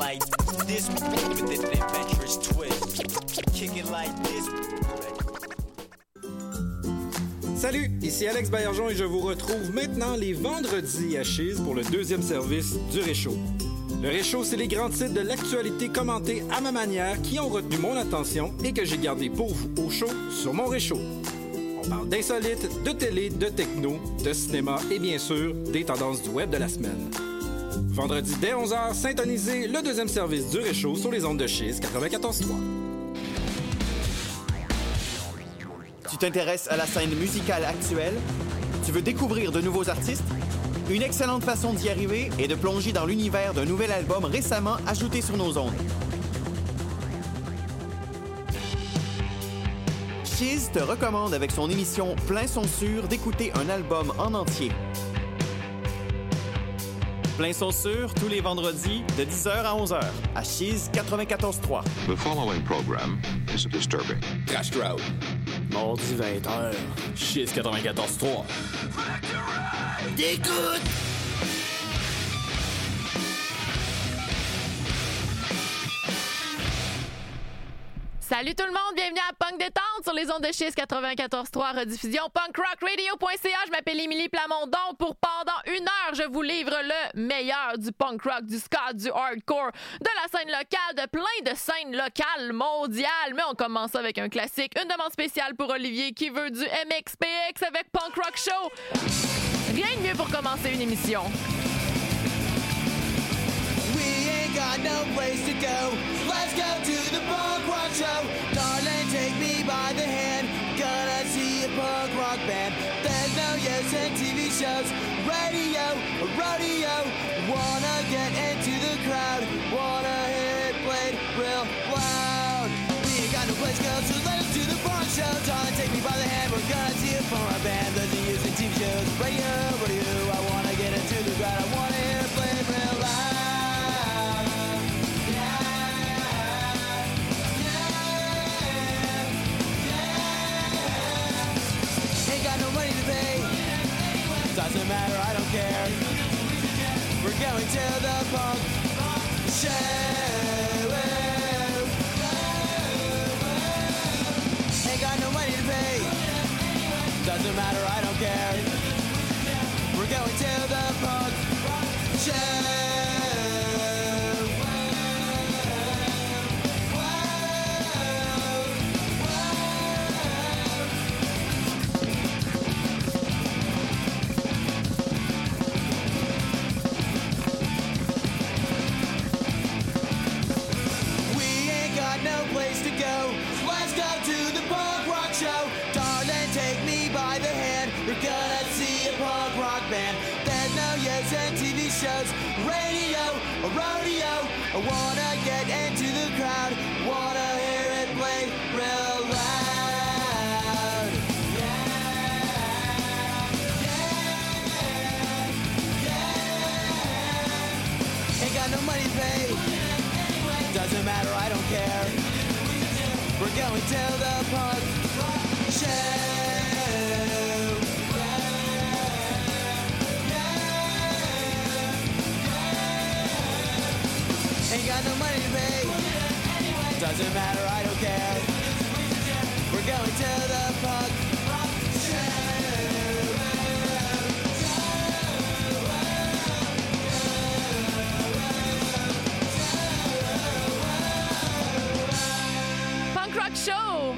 like this with an adventurous twist. Kick it like this. Salut, ici Alex Baillargeon et je vous retrouve maintenant les vendredis à Chiz pour le deuxième service du Réchaud. Le Réchaud, c'est les grands titres de l'actualité commentés à ma manière qui ont retenu mon attention et que j'ai gardé pour vous au chaud sur mon Réchaud. On parle d'insolites, de télé, de techno, de cinéma et bien sûr des tendances du web de la semaine. Vendredi dès 11h, syntonisez le deuxième service du Réchaud sur les ondes de Chiz 94.3. Tu t'intéresses à la scène musicale actuelle? Tu veux découvrir de nouveaux artistes? Une excellente façon d'y arriver est de plonger dans l'univers d'un nouvel album récemment ajouté sur nos ondes. Chiz te recommande avec son émission Plein son sûr d'écouter un album en entier. Plein son sûr tous les vendredis de 10h à 11h à Chiz 94.3. The following program is disturbing. Crash Crowd. Mardi 20h. Chiz 94.3. T'écoutes! Salut tout le monde, bienvenue à Punk Détente sur les ondes de Chiz 94.3, rediffusion punkrockradio.ca. Je m'appelle Émilie Plamondon. Pour pendant 1 heure, je vous livre le meilleur du punk rock, du ska, du hardcore, de la scène locale, de plein de scènes locales, mondiales. Mais on commence avec un classique, une demande spéciale pour Olivier qui veut du MXPX avec Punk Rock Show. Rien de mieux pour commencer une émission. Got no place to go. Let's go to the punk rock show. Darling, take me by the hand. Gonna see a punk rock band. There's no use in TV shows, radio, or rodeo. Wanna get into the crowd. Wanna hear it played real loud. We ain't got no place to go, so let's do the punk show. Darling, take me by the hand. We're gonna see a punk rock band. There's no use in TV shows, radio, rodeo. I wanna get into the crowd. I wanna hear it played real loud. Doesn't matter, I don't care. We're going to the punk show. Ain't got no money to pay. Doesn't matter, I don't care. We're going to the punk show. Let's go to the punk rock show. Darling, take me by the hand. We're gonna see a punk rock band. There's no use in TV shows, radio, or rodeo. I wanna get into the crowd. Wanna hear it play real loud. Ain't got no money to pay. Doesn't matter, I don't care. We're going to the punk show. Ain't got no money to pay. Doesn't matter, I don't care. We're going to the punk show. Rock Show!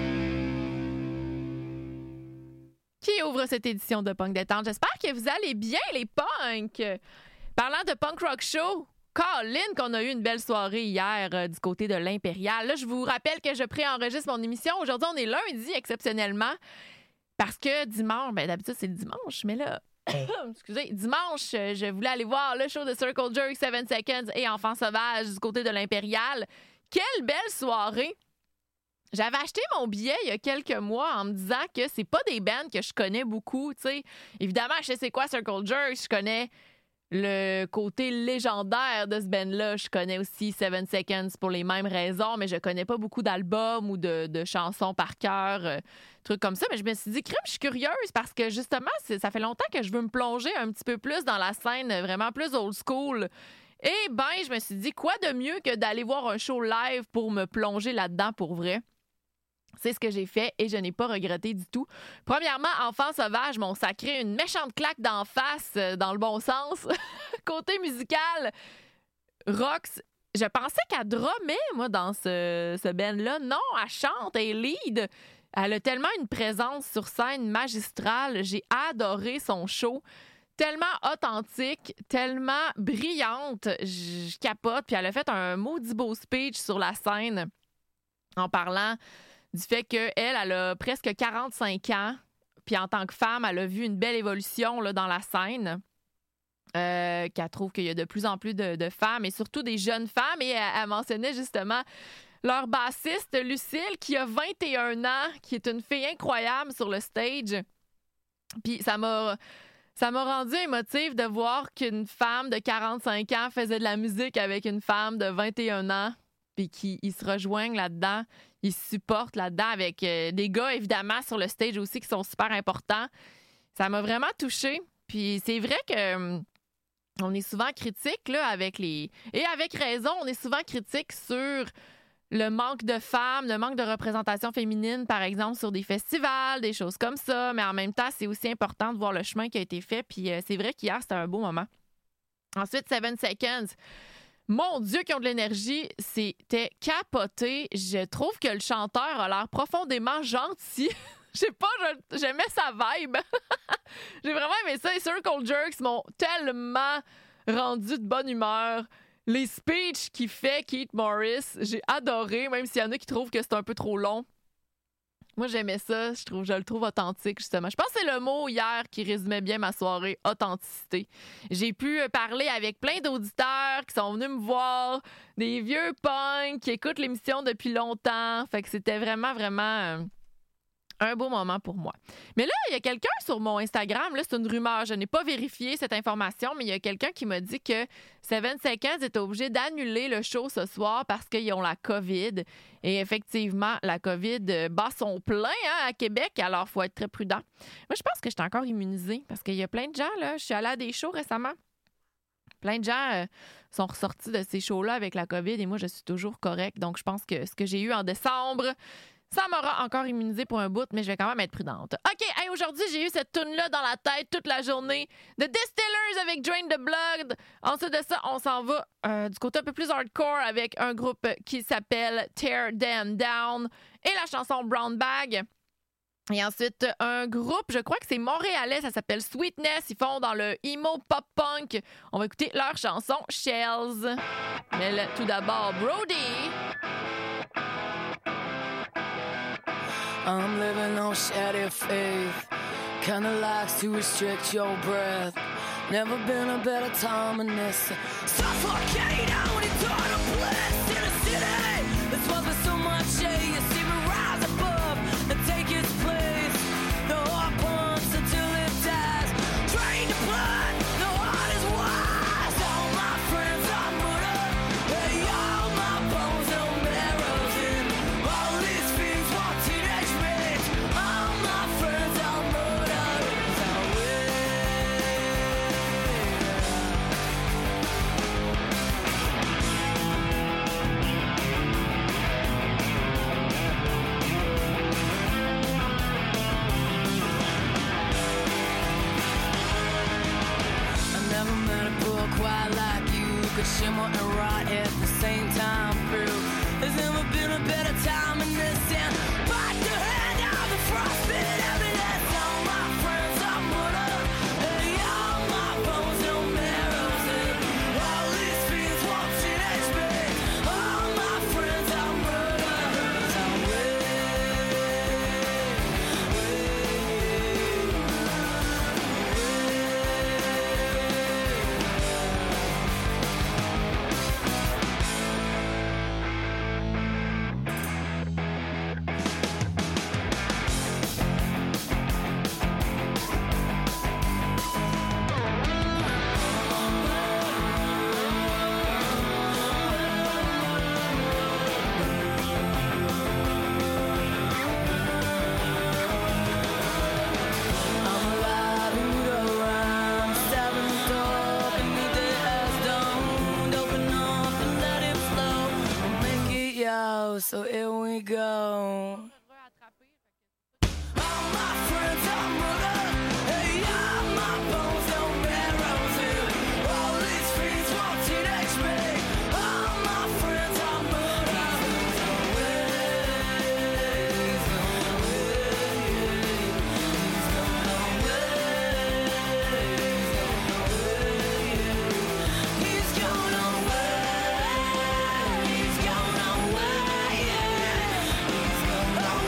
Qui ouvre cette édition de Punk Détente? J'espère que vous allez bien, les punks! Parlant de Punk Rock Show, Colin, qu'on a eu une belle soirée hier du côté de l'Impérial. Là, je vous rappelle que je préenregistre mon émission. Aujourd'hui, on est lundi, exceptionnellement, parce que dimanche, d'habitude, c'est le dimanche, mais là, excusez, dimanche, je voulais aller voir le show de Circle Jerk, 7 Seconds et Enfants Sauvages du côté de l'Impérial. Quelle belle soirée! J'avais acheté mon billet il y a quelques mois en me disant que c'est pas des bands que je connais beaucoup, tu sais. Évidemment, je sais c'est quoi Circle Jerk, je connais le côté légendaire de ce band-là. Je connais aussi 7 Seconds pour les mêmes raisons, mais je connais pas beaucoup d'albums ou de chansons par cœur, trucs comme ça. Mais je me suis dit, crème, je suis curieuse parce que justement, ça fait longtemps que je veux me plonger un petit peu plus dans la scène vraiment plus old school Eh ben, je me suis dit, quoi de mieux que d'aller voir un show live pour me plonger là-dedans pour vrai? C'est ce que j'ai fait et je n'ai pas regretté du tout. Premièrement, Enfants sauvages m'ont sacré une méchante claque d'en face, dans le bon sens. Côté musical, Rox, je pensais qu'elle drummait, moi, dans ce band-là. Non, elle chante, elle lead. Elle a tellement une présence sur scène magistrale. J'ai adoré son show. Tellement authentique, tellement brillante. Je capote. Puis elle a fait un maudit beau speech sur la scène en parlant du fait qu'elle a presque 45 ans. Puis en tant que femme, elle a vu une belle évolution là, dans la scène. Qu'elle trouve qu'il y a de plus en plus de femmes et surtout des jeunes femmes. Et elle mentionnait justement leur bassiste, Lucille, qui a 21 ans, qui est une fille incroyable sur le stage. Puis ça m'a rendu émotive de voir qu'une femme de 45 ans faisait de la musique avec une femme de 21 ans, puis qu'ils se rejoignent là-dedans, ils se supportent là-dedans avec des gars, évidemment, sur le stage aussi qui sont super importants. Ça m'a vraiment touchée. Puis c'est vrai que on est souvent critique là, avec les... Et avec raison, on est souvent critique sur le manque de femmes, le manque de représentation féminine, par exemple, sur des festivals, des choses comme ça. Mais en même temps, c'est aussi important de voir le chemin qui a été fait. Puis c'est vrai qu'hier, c'était un beau moment. Ensuite, 7 Seconds. Mon Dieu, qui ont de l'énergie, c'était capoté. Je trouve que le chanteur a l'air profondément gentil. Je sais pas, j'aimais sa vibe. J'ai vraiment aimé ça. Les Circle Jerks m'ont tellement rendu de bonne humeur. Les speeches qu'il fait, Keith Morris, j'ai adoré, même s'il y en a qui trouvent que c'est un peu trop long. Moi, j'aimais ça. Je le trouve authentique, justement. Je pense que c'est le mot hier qui résumait bien ma soirée, authenticité. J'ai pu parler avec plein d'auditeurs qui sont venus me voir, des vieux punks qui écoutent l'émission depuis longtemps. Fait que c'était vraiment, vraiment un beau moment pour moi. Mais là, il y a quelqu'un sur mon Instagram, là, c'est une rumeur, je n'ai pas vérifié cette information, mais il y a quelqu'un qui m'a dit que 7 Seconds est obligé d'annuler le show ce soir parce qu'ils ont la COVID. Et effectivement, la COVID bat son plein à Québec, alors il faut être très prudent. Moi, je pense que j'étais encore immunisée parce qu'il y a plein de gens, là, je suis allée à des shows récemment. Plein de gens sont ressortis de ces shows-là avec la COVID et moi, je suis toujours correcte. Donc, je pense que ce que j'ai eu en décembre, ça m'aura encore immunisée pour un bout, mais je vais quand même être prudente. OK, hey, aujourd'hui, j'ai eu cette toune-là dans la tête toute la journée. The Distillers avec Drain the Blood. Ensuite de ça, on s'en va du côté un peu plus hardcore avec un groupe qui s'appelle Tear Them Down et la chanson Brown Bag. Et ensuite, un groupe, je crois que c'est montréalais, ça s'appelle Sweetness. Ils font dans le emo pop-punk. On va écouter leur chanson Shells. Mais là, tout d'abord, Brody. I'm living on shattered faith. Kinda likes to restrict your breath. Never been a better time than this. Suffocate out eternal bliss in a city that's worth with so much shade. You see me rise above and take its place. The heart pumps until it dies. Drain the blood, the heart is wise. All my friends are murdered. Hey, all my bones no marrows in. All these fiends want teenage rage. All my friends are murdered. go, so here we go. All my friends are murdered. Hey, all my bones don't bear roses. All these fiends want teenage me. All my friends are murdered. He's gone away. He's gone away. Yeah. He's gone away.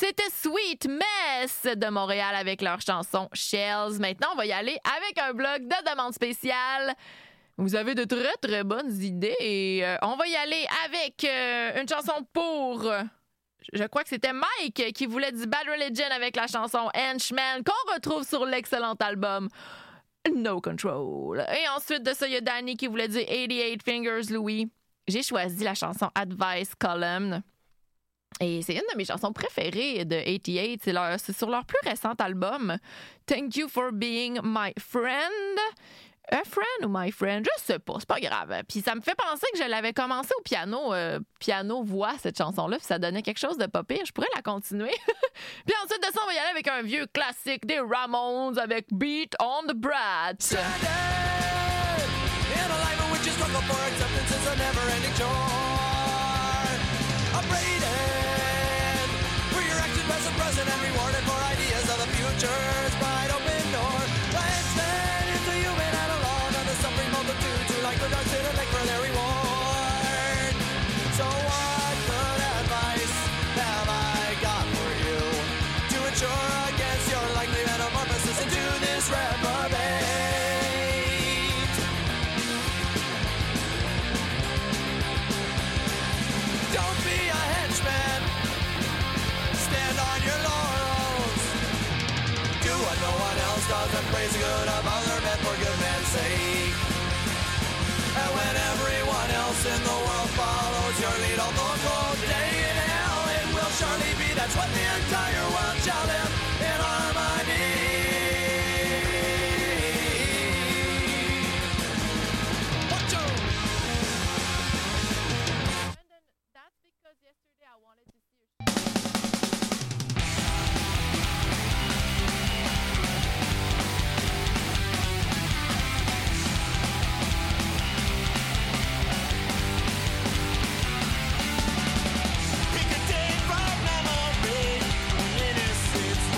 C'était Sweet Mess de Montréal avec leur chanson Shells. Maintenant, on va y aller avec un bloc de demande spéciale. Vous avez de très, très bonnes idées. Et on va y aller avec une chanson pour... je crois que c'était Mike qui voulait du Bad Religion avec la chanson Henchman qu'on retrouve sur l'excellent album No Control. Et ensuite de ça, il y a Danny qui voulait dire 88 Fingers Louis. J'ai choisi la chanson Advice Column. Et c'est une de mes chansons préférées de 88. C'est sur leur plus récent album. Thank You for Being My Friend. A friend ou my friend? Je sais pas, c'est pas grave. Puis ça me fait penser que je l'avais commencé au piano, piano-voix, cette chanson-là, puis ça donnait quelque chose de pas pire. Je pourrais la continuer. Puis ensuite de ça, on va y aller avec un vieux classique des Ramones avec Beat on the Brat. Praise the good of other men for good men's sake. And when everyone else in the world follows your lead, although cold day in hell, it will surely be. That's what the entire world shall live in harmony. Watch out! That's because yesterday I wanted to see your Pick a day from memory when innocence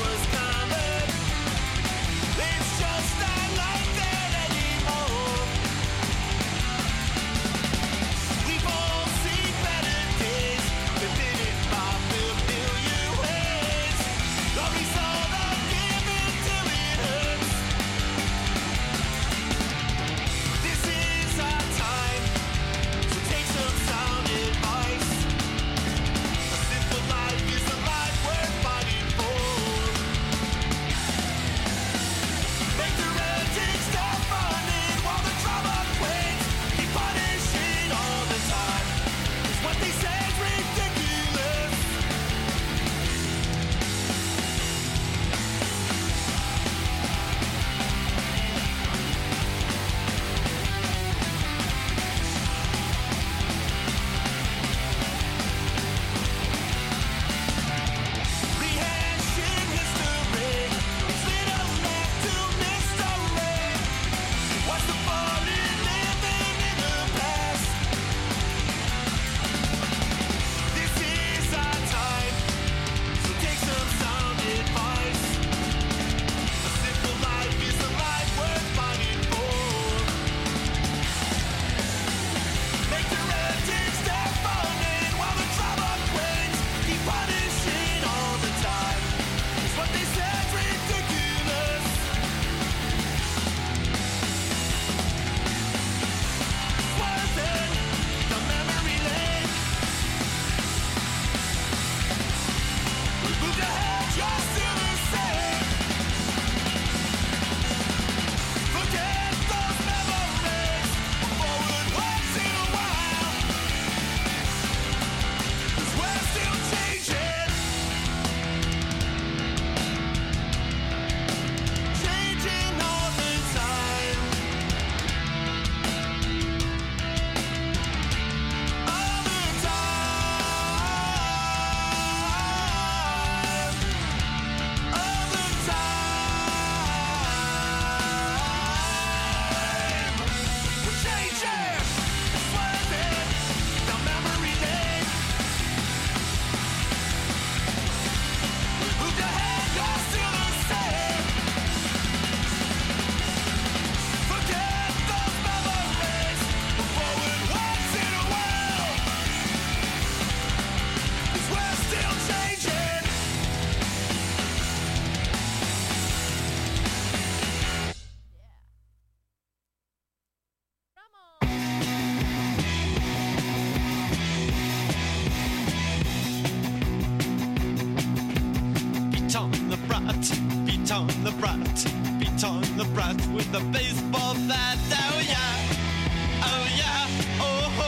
on the brat, beat on the brat with a baseball bat. Oh yeah, oh yeah, oh ho.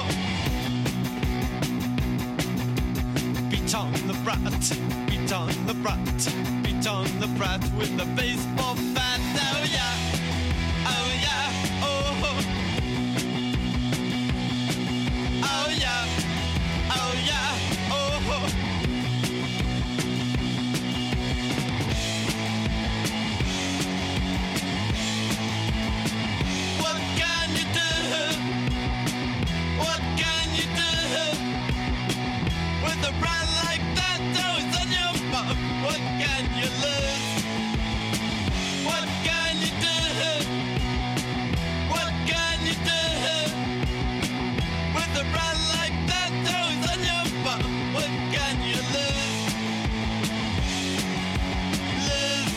Beat on the brat, beat on the brat, beat on the brat with a baseball bat. Oh yeah, oh yeah, oh ho. Oh yeah, oh yeah, oh ho. What can you do? What can you do? With a brand like that, though it's on your bum. What can you lose? What can you do? What can you do? With a brand like that, though it's on your bum. What can you lose? Lose.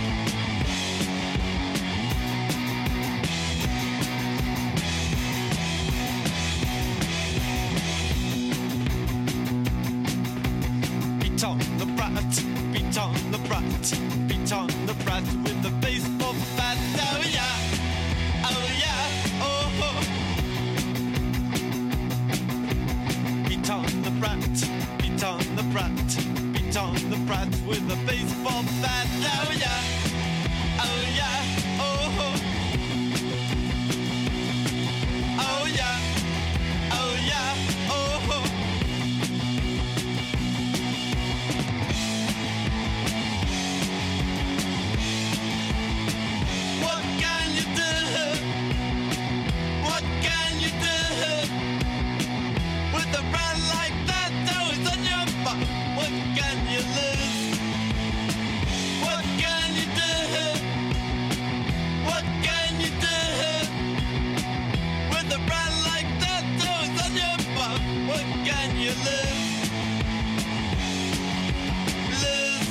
Beat on the brat, beat on the brat, beat on the brat with a baseball bat. Oh yeah, oh yeah, oh ho. Beat on the brat, beat on the brat, beat on the brat with a baseball bat. Oh yeah, oh yeah, oh ho. Oh yeah, oh yeah, oh ho. What can you do? What can you do? With a brand like that, though it's on your butt. What can you lose? What can you do? What can you do? With a brand like that, though it's on your butt. What can you lose? Lose.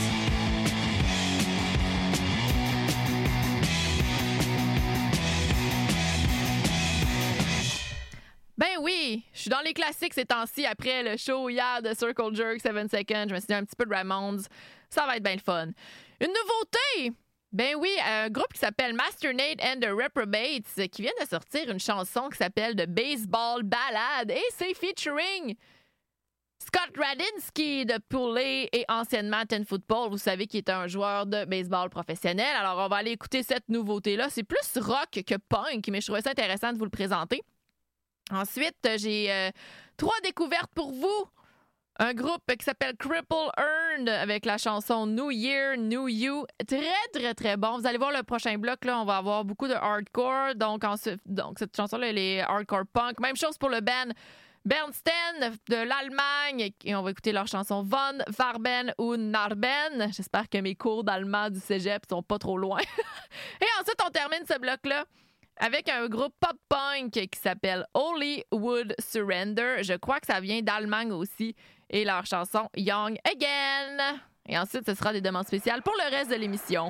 Ben oui, je suis dans les classiques ces temps-ci après le show hier de Circle Jerk 7 Seconds. Je me suis dit un petit peu de Ramones. Ça va être bien le fun. Une nouveauté! Ben oui, un groupe qui s'appelle Masternate and the Reprobates qui vient de sortir une chanson qui s'appelle The Baseball Ballad et c'est featuring Scott Radinsky de Poulet et anciennement Ten Football. Vous savez qu'il est un joueur de baseball professionnel. Alors on va aller écouter cette nouveauté-là. C'est plus rock que punk, mais je trouvais ça intéressant de vous le présenter. Ensuite, j'ai 3 découvertes pour vous. Un groupe qui s'appelle Cripple Earned avec la chanson New Year, New You. Très, très, très bon. Vous allez voir le prochain bloc, là, on va avoir beaucoup de hardcore. Donc cette chanson-là, elle est hardcore punk. Même chose pour le band Bernstein de l'Allemagne. Et on va écouter leur chanson Von Farben ou Narben. J'espère que mes cours d'allemand du cégep sont pas trop loin. Et ensuite, on termine ce bloc-là avec un groupe pop-punk qui s'appelle Hollywood Surrender. Je crois que ça vient d'Allemagne aussi. Et leur chanson Young Again. Et ensuite, ce sera des demandes spéciales pour le reste de l'émission.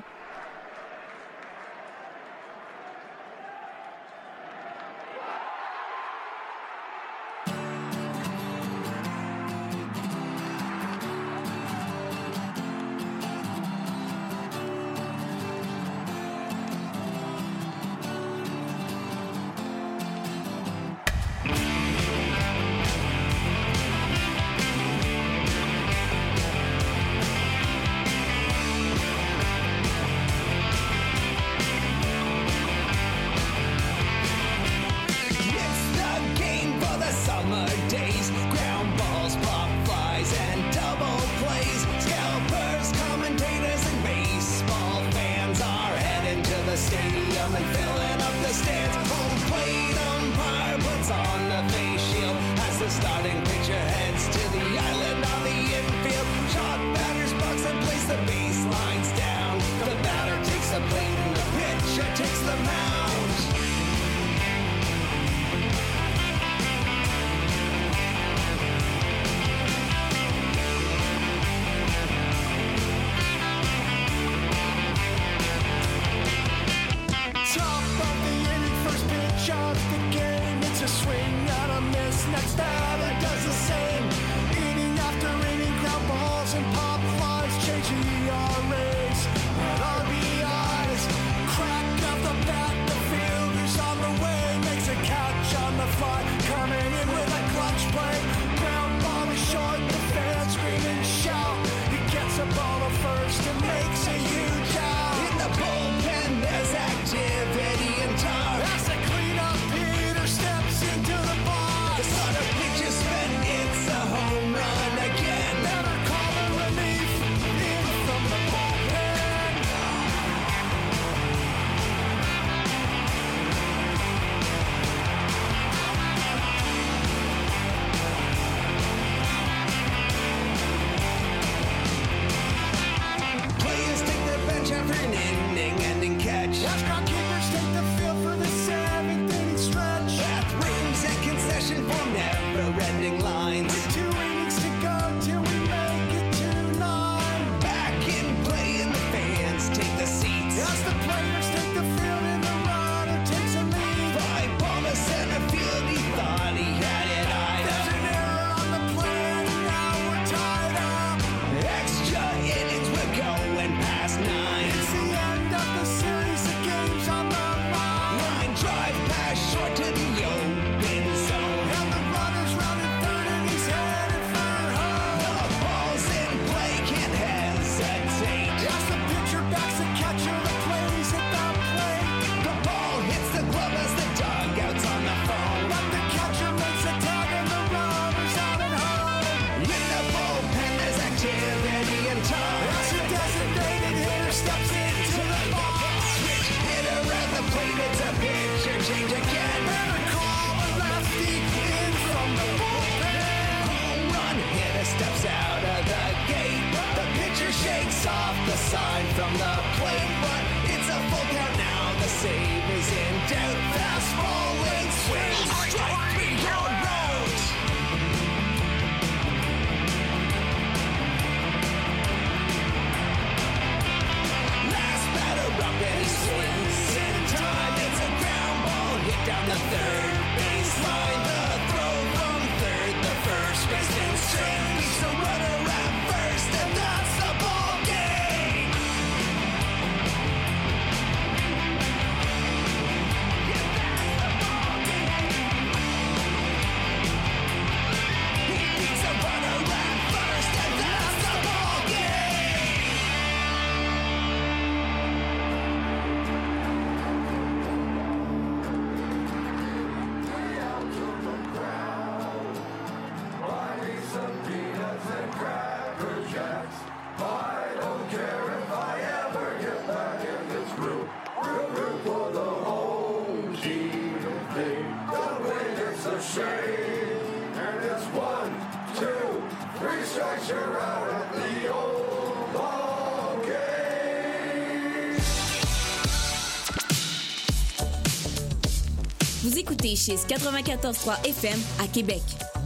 Vous écoutez Chiz 94.3 FM à Québec.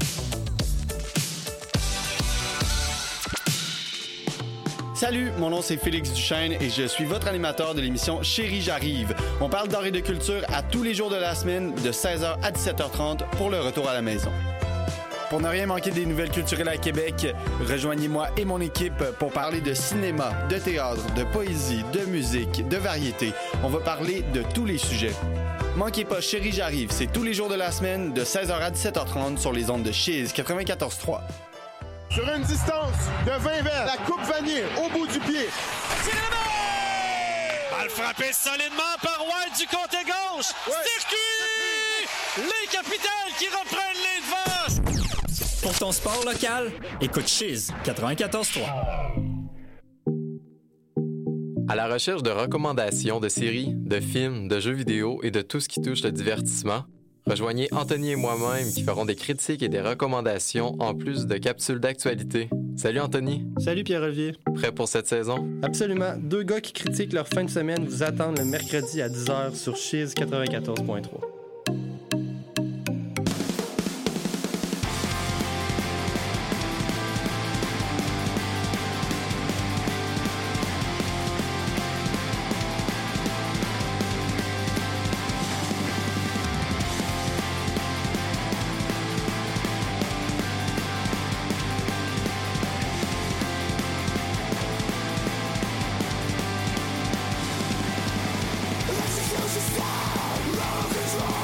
Salut, mon nom c'est Félix Duchesne et je suis votre animateur de l'émission Chérie j'arrive. On parle d'art et de culture à tous les jours de la semaine de 16h à 17h30 pour le retour à la maison. Pour ne rien manquer des nouvelles culturelles à Québec, rejoignez-moi et mon équipe pour parler de cinéma, de théâtre, de poésie, de musique, de variété. On va parler de tous les sujets. Manquez pas Chérie j'arrive, c'est tous les jours de la semaine de 16h à 17h30 sur les ondes de Chiz 94.3. Sur une distance de 20 verres, la coupe vanille au bout du pied. Balle frappée solidement par White du côté gauche. Ouais. Circuit! Les capitales qui reprennent les devants. Pour ton sport local, écoute Chiz 94.3. À la recherche de recommandations de séries, de films, de jeux vidéo et de tout ce qui touche le divertissement, rejoignez Anthony et moi-même qui feront des critiques et des recommandations en plus de capsules d'actualité. Salut Anthony. Salut Pierre-Olivier. Prêt pour cette saison? Absolument. Deux gars qui critiquent leur fin de semaine vous attendent le mercredi à 10h sur Chiz 94.3. Control.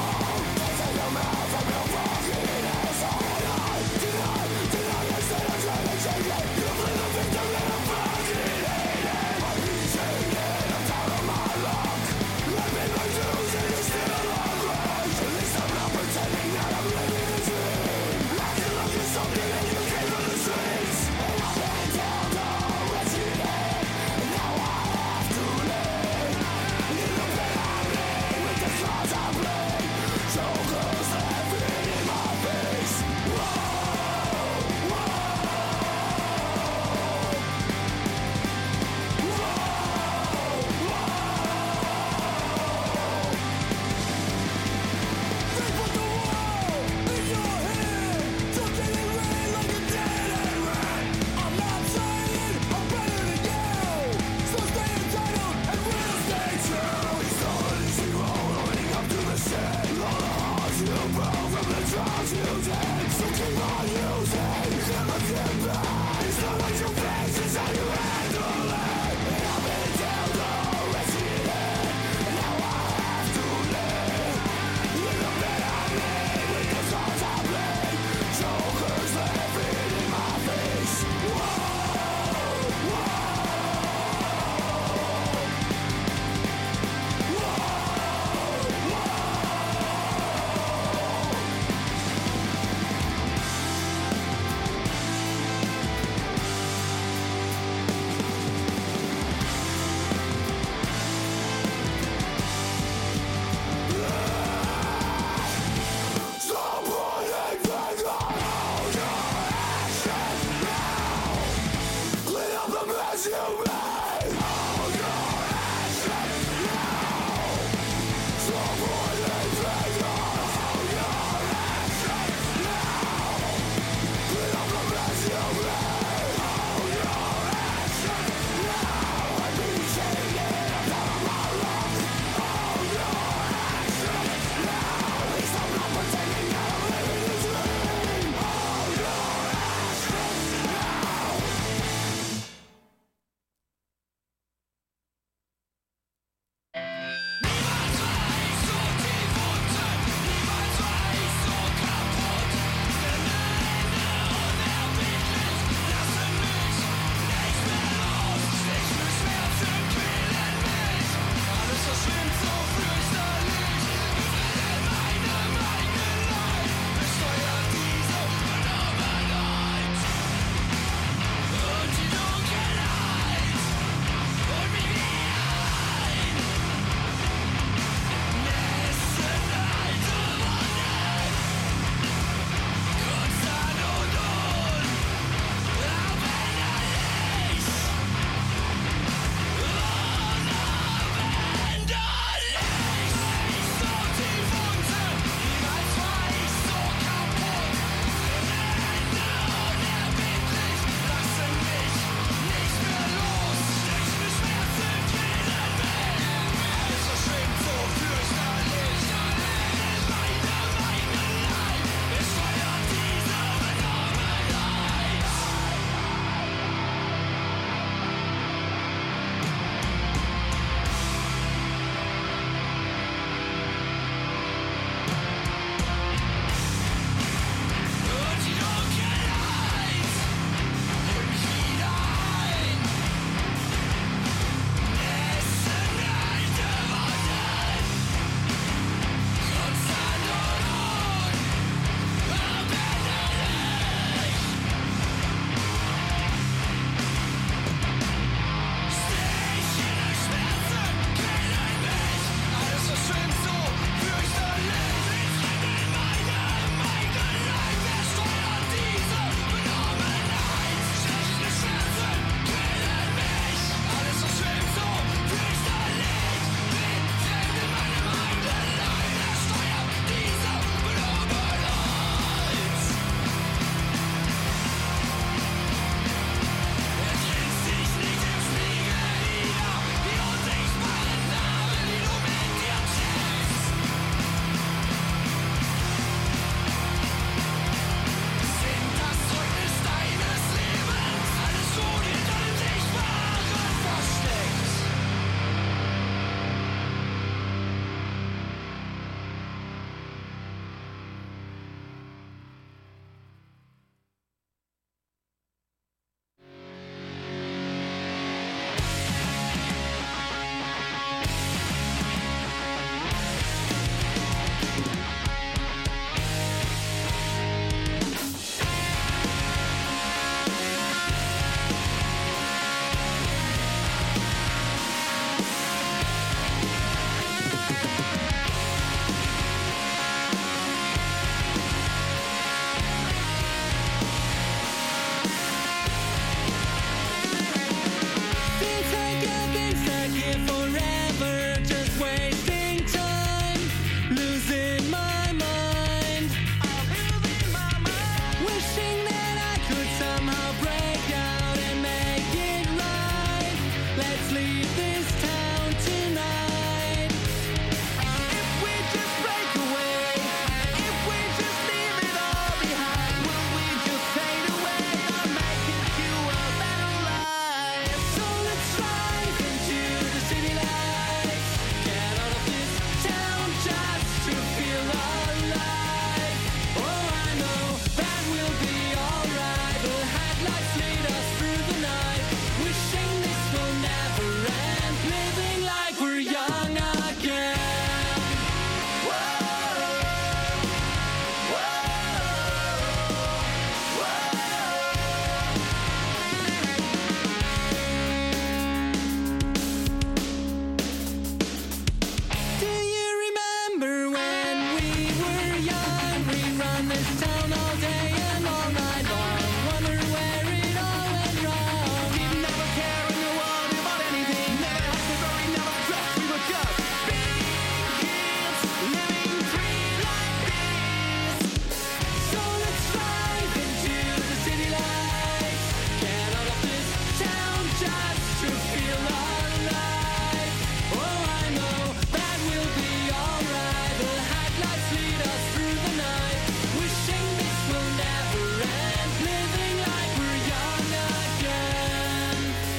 this town all day and all night long. Wonder where it all went wrong. Didn't ever care in the world about anything. Never had to worry, never stressed. We were just big kids living free like this. So let's drive into the city lights. Get out of this town just to feel alive. Oh, I know that we'll be alright. The headlights lead us through the night. Wishing this will never end. Living like we're young again.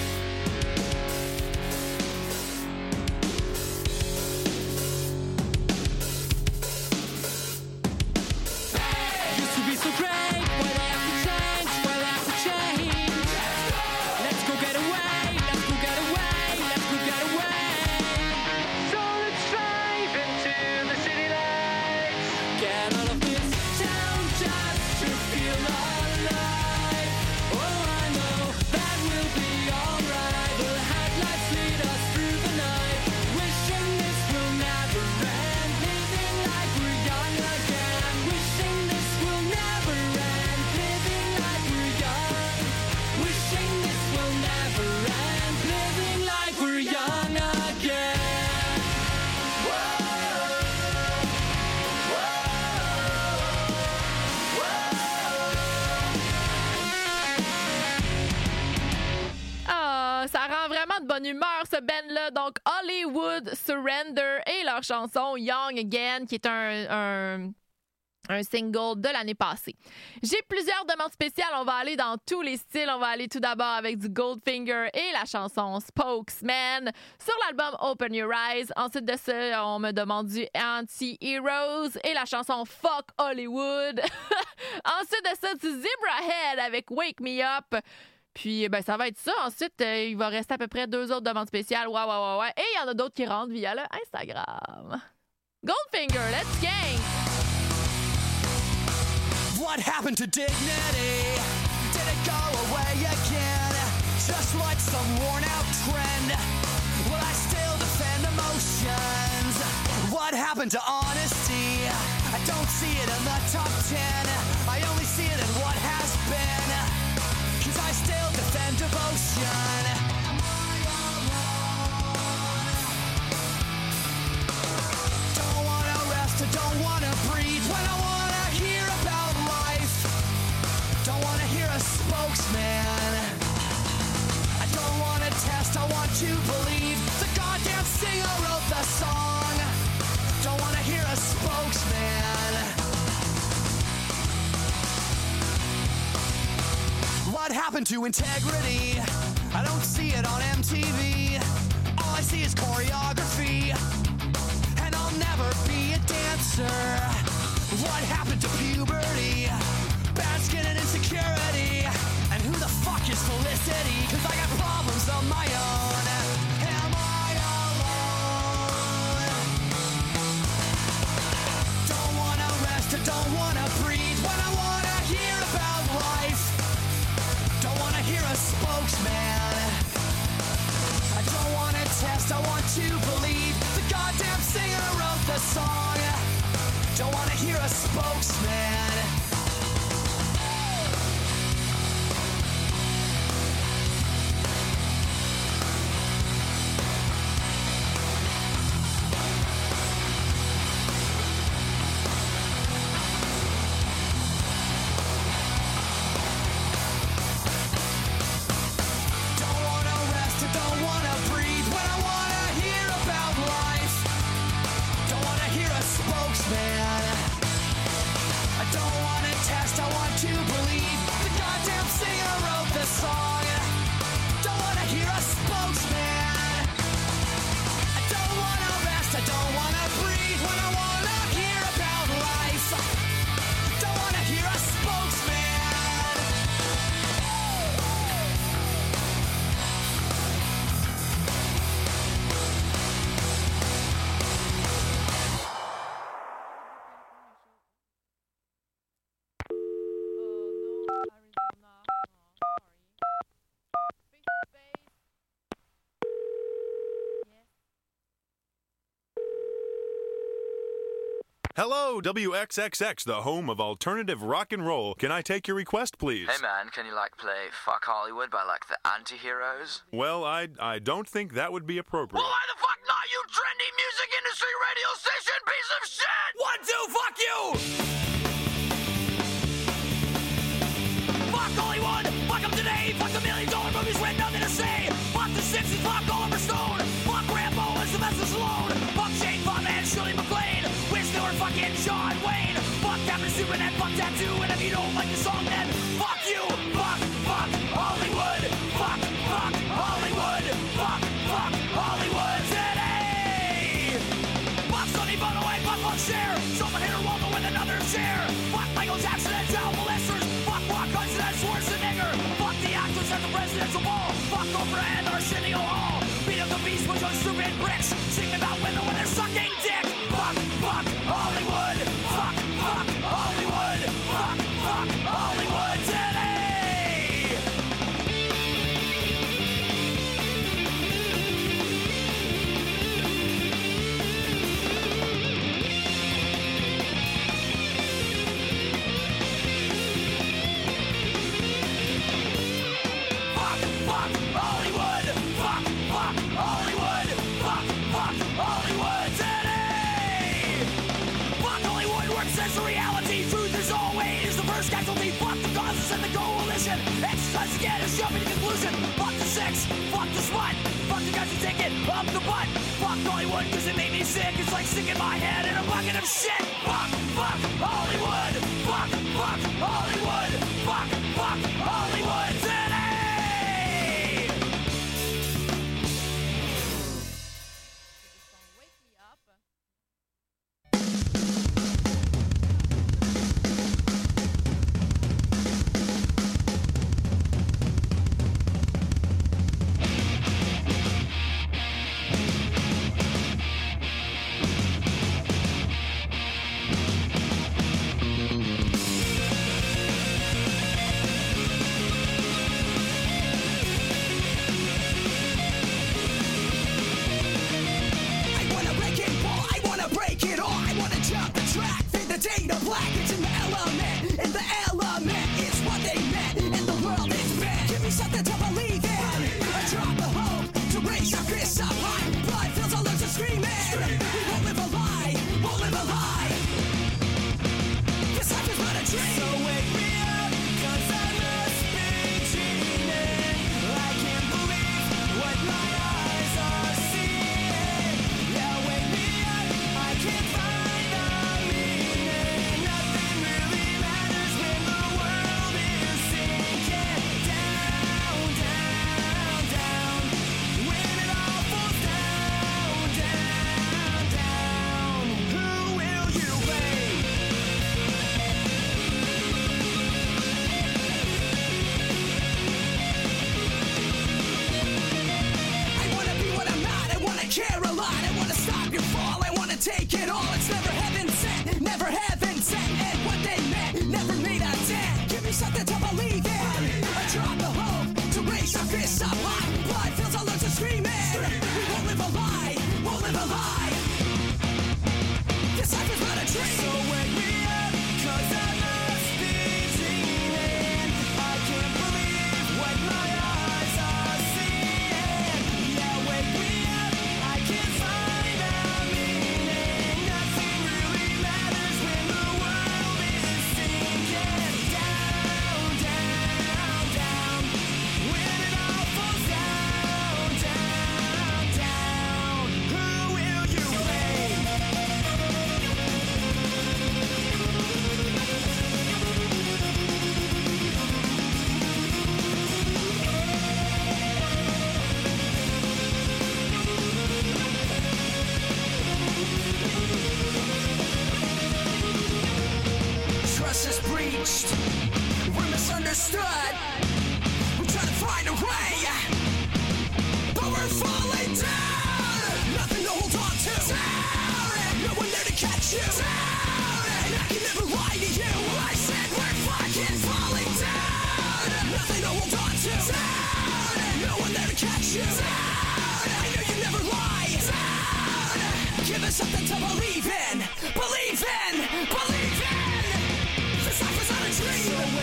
Used to be so great. Why they have to change? Why they have to change? Let's go get away. Let's go get away. Let's go get away. So let's drive into the city lights. Get out of this town just to feel alive. Oh, I know that we'll be alright. The headlights lead us through the night. Wishing this will never end. Living like we're young again. Wishing this will never end. Living like we're young. Wishing this will never end. Living like we're young again. Ah, ça rend vraiment de bonne humeur, ce band-là. Donc, Hollywood Surrender et leur chanson Young Again, qui est un single de l'année passée. J'ai plusieurs demandes spéciales. On va aller dans tous les styles. On va aller tout d'abord avec du Goldfinger et la chanson Spokesman sur l'album Open Your Eyes. Ensuite de ça, on me demande du Anti-Heroes et la chanson Fuck Hollywood. Ensuite de ça, du Zebrahead avec Wake Me Up. Puis, ben, ça va être ça. Ensuite, il va rester à peu près 2 autres demandes spéciales. Ouais. Et il y en a d'autres qui rentrent via le Instagram. Goldfinger, let's gang! What happened to dignity? Did it go away again? Just like some worn out trend? Will I still defend emotions? What happened to honesty? I don't see it in the top 10. I only see it in what has been. 'Cause I still defend devotion. Don't wanna rest, I don't wanna breathe when I wanna hear about life. Don't wanna hear a spokesman. I don't wanna test, I want to believe. The goddamn singer wrote the song. Don't wanna hear a spokesman. What happened to integrity? I don't see it on MTV. All I see is choreography. And I'll never be a dancer. What happened to puberty? Bad skin and insecurity. And who the fuck is Felicity? 'Cause I got problems of my own. Am I alone? Don't wanna rest, I don't wanna breathe when I wanna hear about life. Don't wanna hear a spokesman. I don't wanna test, I want to believe. The goddamn singer wrote the song. Don't wanna hear a spokesman. Don't wanna rest, I don't wanna breathe when I wanna hear about life. Don't wanna hear a spokesman. I don't wanna test, I want to believe. The goddamn singer wrote the song. Don't wanna hear a spokesman. I don't wanna rest, I don't wanna breathe when I wanna hear about life. Don't wanna hear a spokesman. Hello, WXXX, the home of alternative rock and roll. Can I take your request, please? Hey man, can you play Fuck Hollywood by the Anti-Heroes? Well, I don't think that would be appropriate. Well, why the fuck not, you trendy music industry radio station piece of shit? 1, 2, fuck you! Fuck Hollywood! Fuck them today! Fuck the $1 million movies with nothing to say! Fuck the Simpsons! Fuck Oliver Stone! Fuck Rambo and Sylvester Stallone! Fuck Shane Fonda and Shirley MacLaine! Wish they were fucking John Wayne! Fuck Captain Superman! Fuck Tattoo! And if you don't like the song, then fuck you! Fuck Hollywood! Fuck Hollywood! Fuck Hollywood today! Fuck Sonny Bono and fuck Cher! Someone hit her Waldo with another chair! Fuck Michael Jackson and child molesters! Fuck Rock Hudson and Schwarzenegger! Fuck the actors at the presidential ball! Fuck Oprah and Arsenio Hall! Beat up the beast with those stupid bricks! Sing about women when they're sucking dick! Fuck Hollywood! Fuck Hollywood! Fuck Hollywood today! Fuck Hollywood! Fuck Hollywood! Fuck Hollywood today! Fuck Hollywood works as a reality. Truth is always the first casualty. Fuck the causes and the coalition. Exercise again is jumping to conclusion. Fuck the sex. Fuck the smut. Fuck the guys who take it up the butt. Fuck Hollywood cause it made me sick. It's like sticking my head in a bucket of shit. Fuck Hollywood. Fuck Hollywood. Fuck Hollywood today!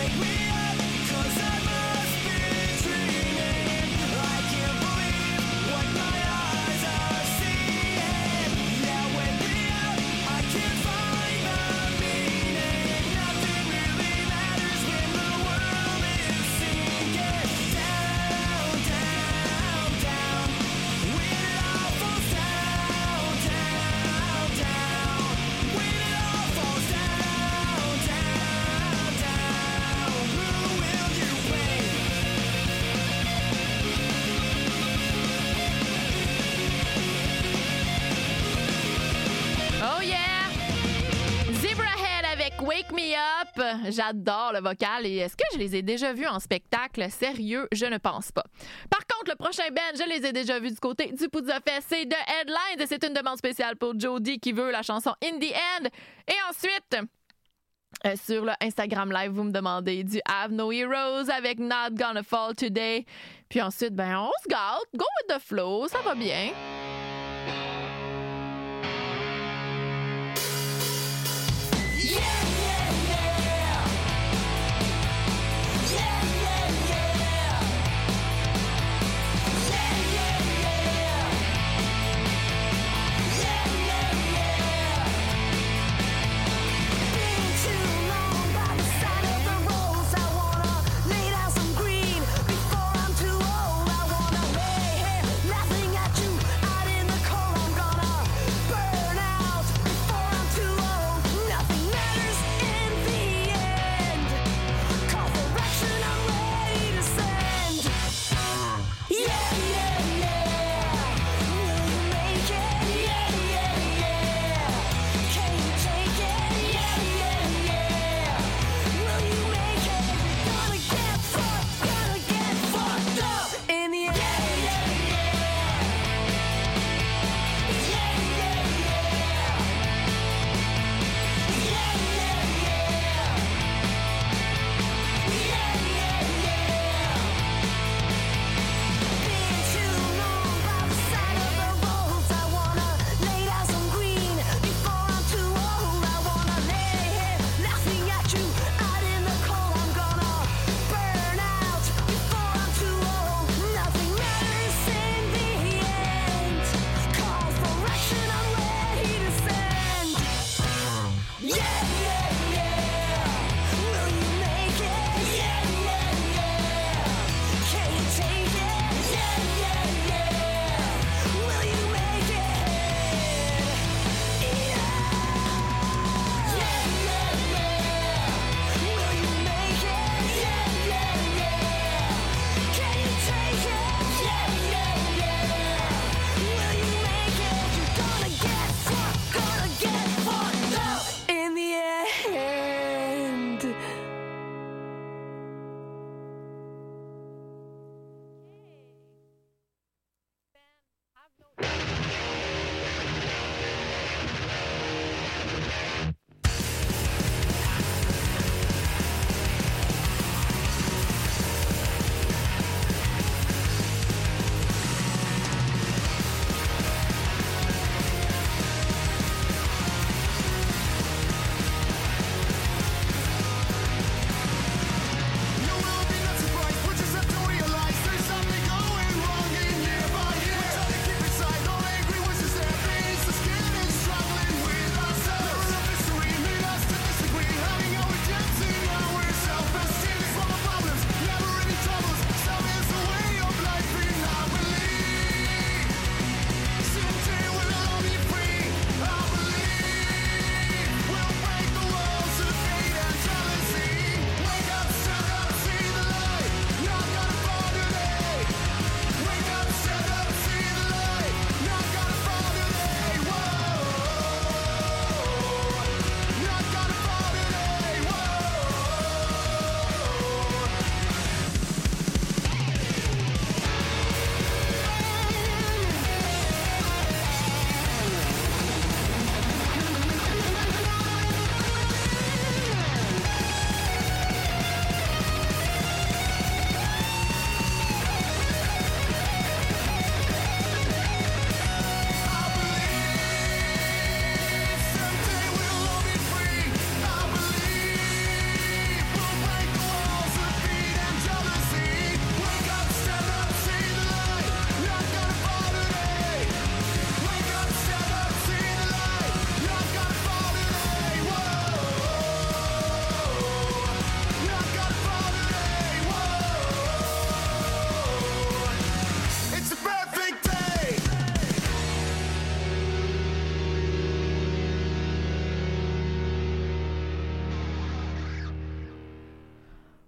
Wake Me Up. J'adore le vocal et est-ce que je les ai déjà vus en spectacle? Sérieux, je ne pense pas. Par contre, le prochain band, je les ai déjà vus du côté du Poudza Fest, c'est The Headlines et c'est une demande spéciale pour Jody qui veut la chanson In the End. Et ensuite, sur le Instagram Live, vous me demandez du Have No Heroes avec Not Gonna Fall Today. Puis ensuite, on se gâte, go with the flow, ça va bien.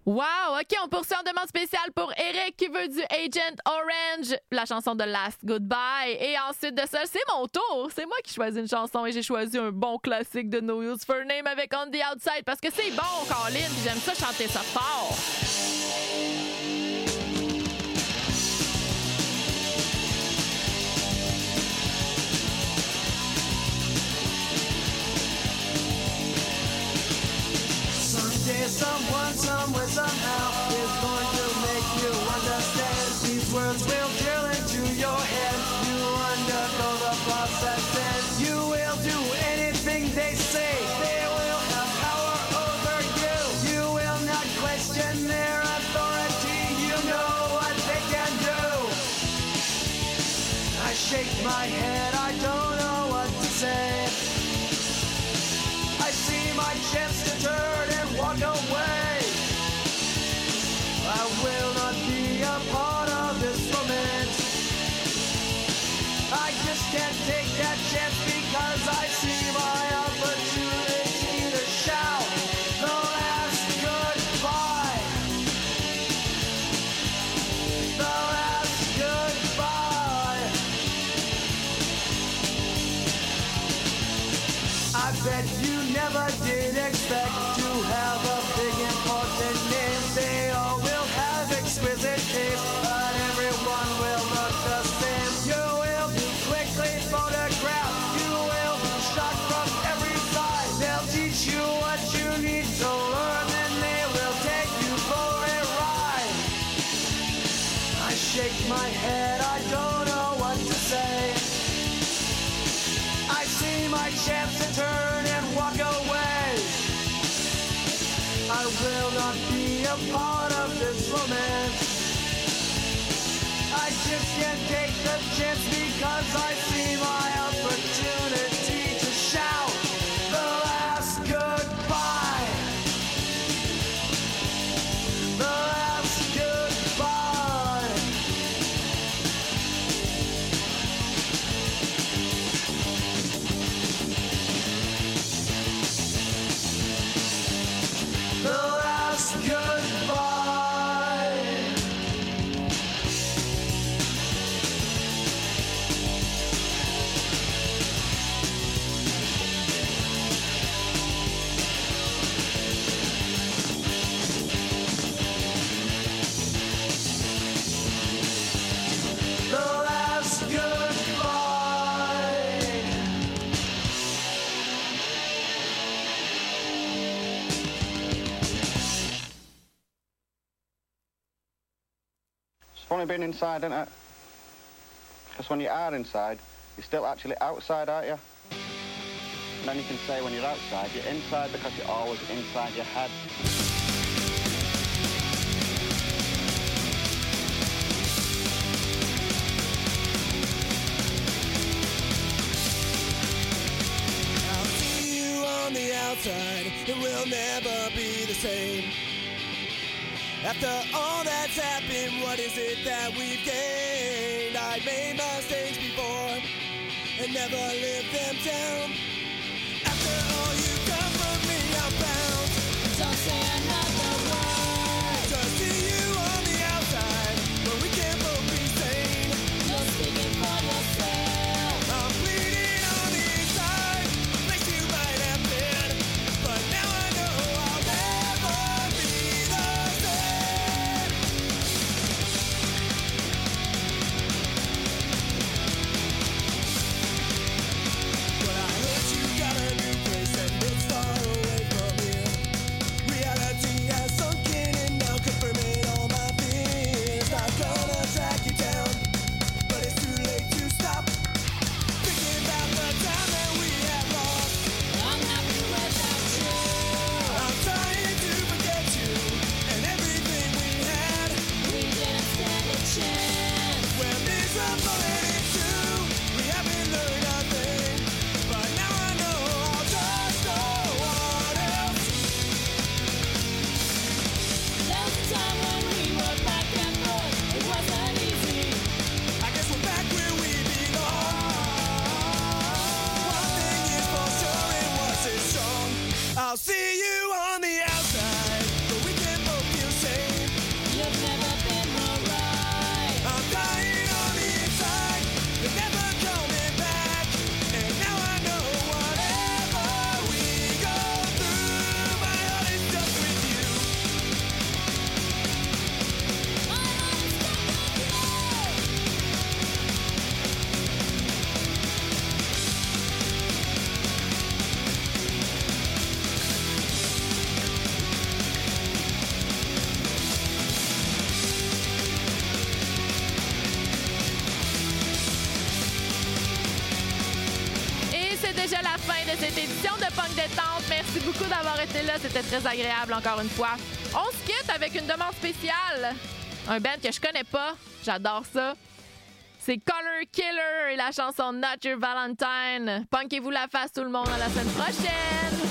Wow! OK, on poursuit en demande spéciale pour Eric qui veut du Agent Orange, la chanson de Last Goodbye. Et ensuite de ça, c'est mon tour. C'est moi qui choisis une chanson et j'ai choisi un bon classique de No Use for Name avec On the Outside parce que c'est bon, Colin, puis j'aime ça chanter ça fort. Someday, someone, somewhere, somehow is going to make you understand. These words will drill into your head. You undergo the process and you will do anything they say. They will have power over you. You will not question their authority. You know what they can do. I shake my head, I don't know what to say. I see my chance to turn and walk away. I will not be a part of this romance. I just can't take that chance because I see my opportunity to shout the last goodbye. The last goodbye. I bet you never did expect to have a big important name. They all will have exquisite taste, but everyone will look the same. You will be quickly photographed. You will be shot from every side. They'll teach you what you need to learn, and they will take you for a ride. I shake my head, I don't know what to say. I see my chance to turn and walk away. I will not be a part of this romance. I just can't take the chance because I see my opportunity to shout the last goodbye. The last goodbye. The last goodbye. The last goodbye. It's funny being inside, isn't it? Because when you are inside, you're still actually outside, aren't you? And then you can say when you're outside, you're inside because you're always inside your head. I'll see you on the outside, it will never be the same. After all that's happened, what is it that we've gained? I made mistakes before and never lived them down. After all you've done for me, I'm bound. Don't say another word. To see you on the outside, but we can't both be sane. You're speaking for yourself. I'm bleeding on the inside, place you might have been, but now I know I'll never be the same. Well, I hurt cette édition de Punk Détente. Merci beaucoup d'avoir été là. C'était très agréable encore une fois. On se quitte avec une demande spéciale. Un band que je connais pas. J'adore ça. C'est Color Killer et la chanson Not Your Valentine. Punkez-vous la face tout le monde à la semaine prochaine.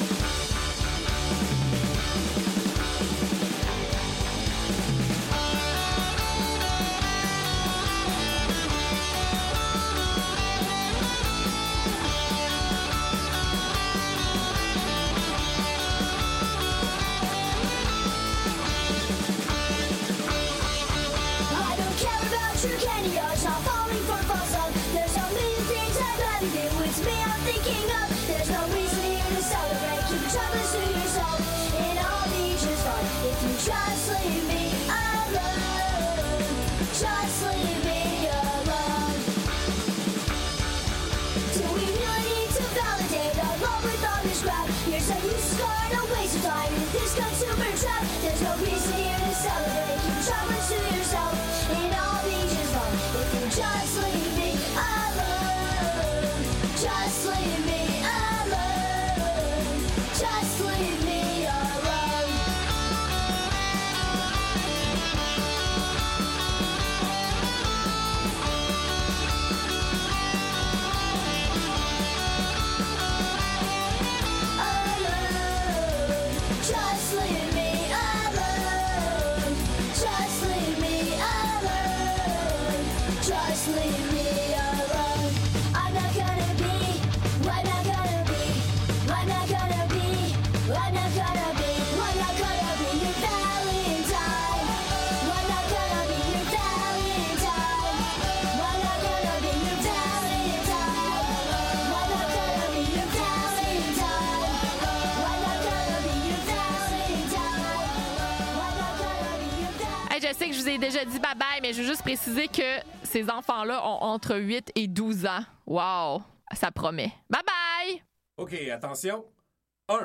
Je sais que je vous ai déjà dit bye-bye, mais je veux juste préciser que ces enfants-là ont entre 8 et 12 ans. Wow! Ça promet. Bye-bye! OK, attention. 1,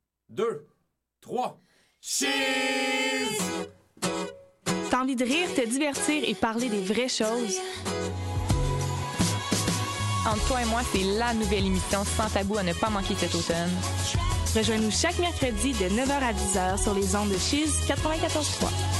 2, 3. Cheese! T'as envie de rire, te divertir et parler des vraies choses? Entre toi et moi, c'est la nouvelle émission sans tabou à ne pas manquer cet automne. Rejoins-nous chaque mercredi de 9h à 10h sur les ondes de Cheese 94.3.